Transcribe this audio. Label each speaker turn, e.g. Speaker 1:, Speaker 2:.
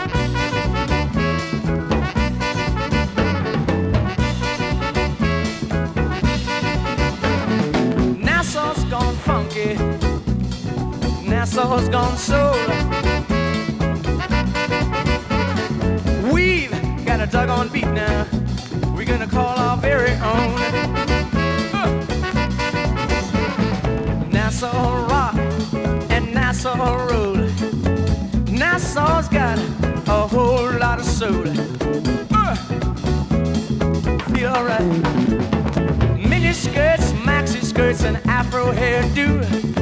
Speaker 1: Nassau's gone funky, Nassau's gone soul. We've got a doggone beat now, we're gonna call our very own. Nassau rock and Nassau roll. Nassau's got a whole lot of soul. Feel alright. Mini skirts, maxi skirts, and afro hairdo.